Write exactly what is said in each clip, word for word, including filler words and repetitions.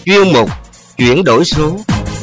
chuyên mục chuyển đổi số.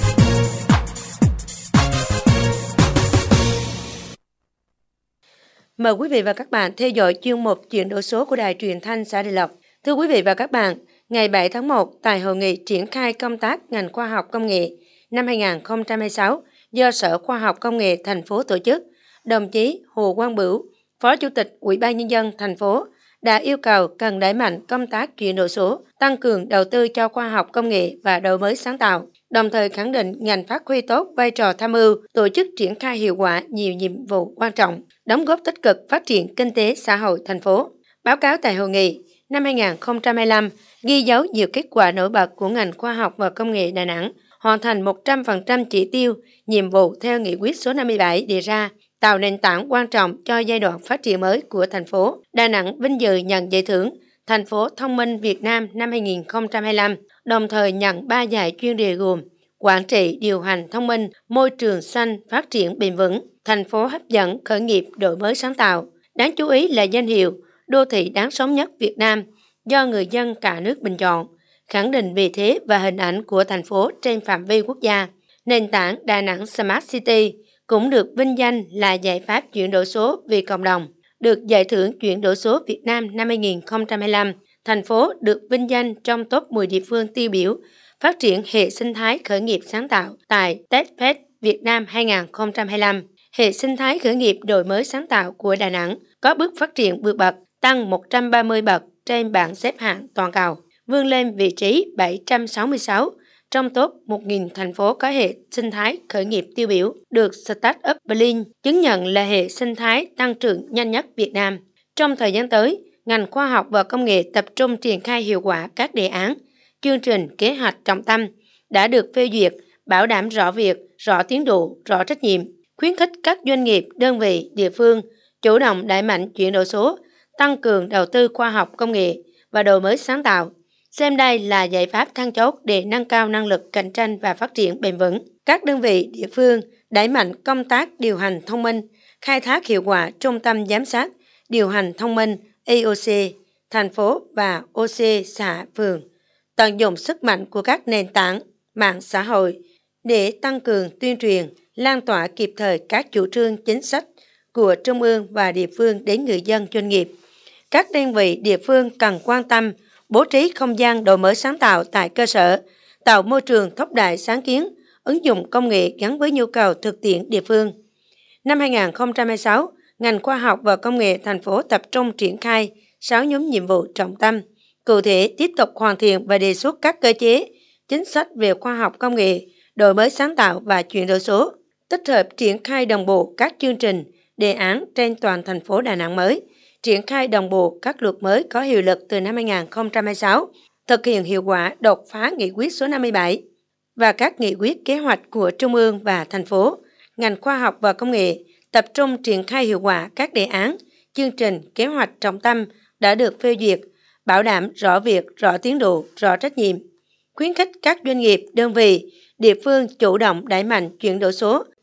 Mời quý vị và các bạn theo dõi chuyên mục chuyển đổi số của Đài Truyền thanh xã Đại Lộc. Thưa quý vị và các bạn, ngày bảy tháng một, tại hội nghị triển khai công tác ngành khoa học công nghệ năm hai nghìn không trăm hai mươi sáu do Sở Khoa học Công nghệ thành phố tổ chức, đồng chí Hồ Quang Bửu, Phó Chủ tịch Ủy ban Nhân dân thành phố đã yêu cầu cần đẩy mạnh công tác chuyển đổi số, tăng cường đầu tư cho khoa học công nghệ và đổi mới sáng tạo, đồng thời khẳng định ngành phát huy tốt vai trò tham mưu, tổ chức triển khai hiệu quả nhiều nhiệm vụ quan trọng, đóng góp tích cực phát triển kinh tế xã hội thành phố. Báo cáo tại hội nghị, năm hai nghìn không trăm hai mươi lăm ghi dấu nhiều kết quả nổi bật của ngành khoa học và công nghệ Đà Nẵng, hoàn thành một trăm phần trăm chỉ tiêu, nhiệm vụ theo nghị quyết số năm mươi bảy đề ra, tạo nền tảng quan trọng cho giai đoạn phát triển mới của thành phố. Đà Nẵng vinh dự nhận giải thưởng Thành phố Thông minh Việt Nam năm hai nghìn không trăm hai mươi lăm, đồng thời nhận ba giải chuyên đề gồm Quản trị điều hành thông minh, môi trường xanh phát triển bền vững, thành phố hấp dẫn khởi nghiệp đổi mới sáng tạo. Đáng chú ý là danh hiệu đô thị đáng sống nhất Việt Nam do người dân cả nước bình chọn, khẳng định vị thế và hình ảnh của thành phố trên phạm vi quốc gia. Nền tảng Đà Nẵng Smart City cũng được vinh danh là giải pháp chuyển đổi số vì cộng đồng. Được giải thưởng chuyển đổi số Việt Nam năm hai nghìn không trăm hai mươi lăm, thành phố được vinh danh trong top mười địa phương tiêu biểu phát triển hệ sinh thái khởi nghiệp sáng tạo tại TechFest Việt Nam hai nghìn không trăm hai mươi lăm. Hệ sinh thái khởi nghiệp đổi mới sáng tạo của Đà Nẵng có bước phát triển vượt bậc, tăng một trăm ba mươi bậc trên bảng xếp hạng toàn cầu, vươn lên vị trí bảy trăm sáu mươi sáu trong top một nghìn thành phố có hệ sinh thái khởi nghiệp tiêu biểu, được Startup Berlin chứng nhận là hệ sinh thái tăng trưởng nhanh nhất Việt Nam. Trong thời gian tới, ngành khoa học và công nghệ tập trung triển khai hiệu quả các đề án, chương trình, kế hoạch trọng tâm đã được phê duyệt, bảo đảm rõ việc, rõ tiến độ, rõ trách nhiệm, khuyến khích các doanh nghiệp, đơn vị, địa phương chủ động đẩy mạnh chuyển đổi số, tăng cường đầu tư khoa học công nghệ và đổi mới sáng tạo. Xem đây là giải pháp then chốt để nâng cao năng lực cạnh tranh và phát triển bền vững. Các đơn vị địa phương đẩy mạnh công tác điều hành thông minh, khai thác hiệu quả trung tâm giám sát, điều hành thông minh i o xê, thành phố và o xê xã phường, tận dụng sức mạnh của các nền tảng mạng xã hội để tăng cường tuyên truyền, lan tỏa kịp thời các chủ trương chính sách của trung ương và địa phương đến người dân doanh nghiệp. Các đơn vị địa phương cần quan tâm bố trí không gian đổi mới sáng tạo tại cơ sở, tạo môi trường thúc đẩy sáng kiến, ứng dụng công nghệ gắn với nhu cầu thực tiễn địa phương. Năm hai nghìn không trăm hai mươi sáu, ngành khoa học và công nghệ thành phố tập trung triển khai sáu nhóm nhiệm vụ trọng tâm. Cụ thể, tiếp tục hoàn thiện và đề xuất các cơ chế, chính sách về khoa học công nghệ, đổi mới sáng tạo và chuyển đổi số, tích hợp triển khai đồng bộ các chương trình, đề án trên toàn thành phố Đà Nẵng mới, triển khai đồng bộ các luật mới có hiệu lực từ năm hai nghìn không trăm hai mươi sáu, thực hiện hiệu quả đột phá nghị quyết số năm mươi bảy và các nghị quyết kế hoạch của Trung ương và thành phố. Ngành khoa học và công nghệ tập trung triển khai hiệu quả các đề án, chương trình, kế hoạch trọng tâm đã được phê duyệt, bảo đảm rõ việc, rõ tiến độ, rõ trách nhiệm, khuyến khích các doanh nghiệp, đơn vị, địa phương chủ động đẩy mạnh chuyển đổi số,